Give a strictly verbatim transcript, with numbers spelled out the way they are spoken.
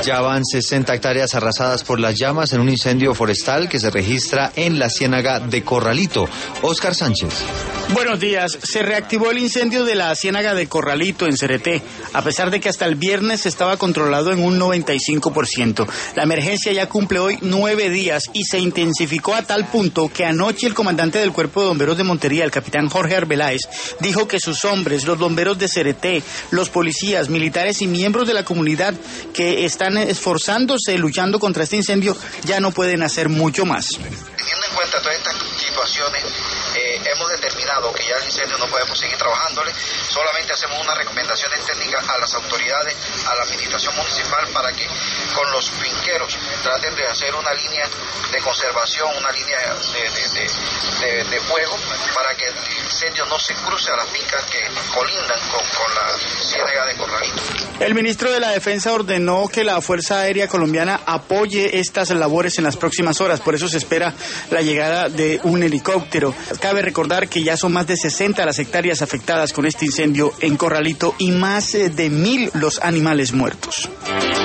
Ya van sesenta hectáreas arrasadas por las llamas en un incendio forestal que se registra en la ciénaga de Corralito. Óscar Sánchez. Buenos días. Se reactivó el incendio de la ciénaga de Corralito en Cereté, a pesar de que hasta el viernes estaba controlado en un noventa y cinco por ciento. La emergencia ya cumple hoy nueve días y se intensificó a tal punto que anoche el comandante del Cuerpo de Bomberos de Montería, el capitán Jorge Arbeláez, dijo que sus hombres, los bomberos de Cereté, los policías, militares y miembros de la comunidad que están esforzándose, luchando contra este incendio, ya no pueden hacer mucho más. Teniendo en cuenta todas estas situaciones, eh, hemos determinado que ya el incendio no podemos seguir trabajándole, solamente hacemos unas recomendaciones técnicas a las autoridades, a la administración municipal, para que con los finqueros traten de hacer una línea de conservación, una línea de, de, de, de, de fuego, para que el incendio no se cruce a las fincas que colindan con, con la ciénaga de Corralito. El ministro de la Defensa ordenó que la Fuerza Aérea Colombiana apoye estas labores en las próximas horas, por eso se espera la llegada de un helicóptero. Cabe recordar que ya son más de sesenta las hectáreas afectadas con este incendio en Corralito y más de mil los animales muertos.